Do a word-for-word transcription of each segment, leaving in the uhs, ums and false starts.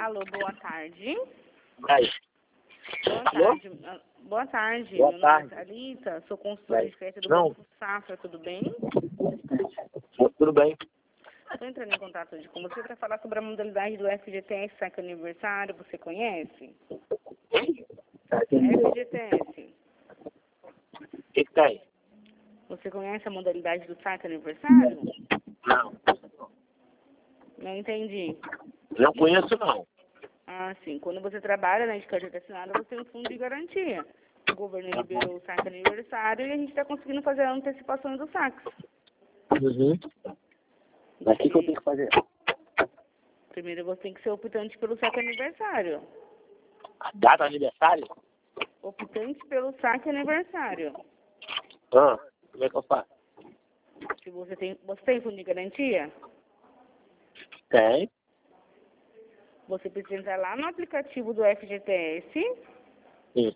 Alô, boa tarde. Aí. Boa Alô? tarde. Ah, Boa tarde. Boa Meu tarde. nome é Thalita, sou consultora de crédito do Não. Banco Safra, tudo bem? Tudo bem? Estou entrando em contato hoje com você para falar sobre a modalidade do F G T S Saque Aniversário, você conhece? Tá atendendo. F G T S. O que que tem? Você conhece a modalidade do saque aniversário? Não. Não entendi. Não conheço, não. Ah, sim. Quando você trabalha na de carteira assinada, você tem um fundo de garantia. O governo liberou o saque aniversário e a gente está conseguindo fazer a antecipação dos saques. Uhum. Mas o que, que eu tenho que fazer? Primeiro você tem que ser optante pelo saque aniversário. A data do aniversário? Optante pelo saque aniversário. Ah, como é que eu faço? Se você tem, você tem fundo de garantia, Tem. você precisa entrar lá no aplicativo do F G T S Sim.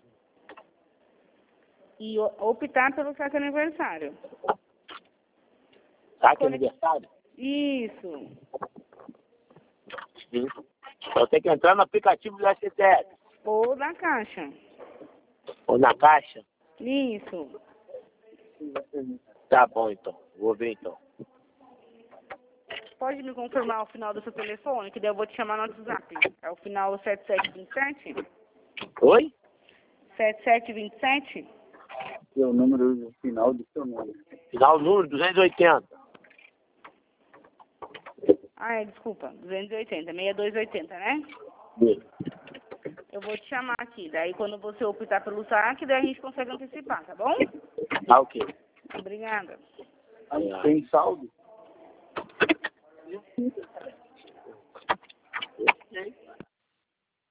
e o- optar pelo saque aniversário. Saque Quando- aniversário? Isso. Sim. Eu tenho que entrar no aplicativo do S T S. Ou na caixa. Ou na caixa? Isso. Tá bom, então. Vou ver, então. Pode me confirmar o final do seu telefone, que daí eu vou te chamar no WhatsApp. É o final sete sete dois sete? Oi? sete sete dois sete? Seu número final do seu nome. Final número duzentos e oitenta. Ah, é, desculpa. duzentos e oitenta, sessenta e dois oitenta, né? Sim. Eu vou te chamar aqui. Daí quando você optar pelo saque, daí a gente consegue antecipar, tá bom? Tá ok. Obrigada. Aí tem saldo?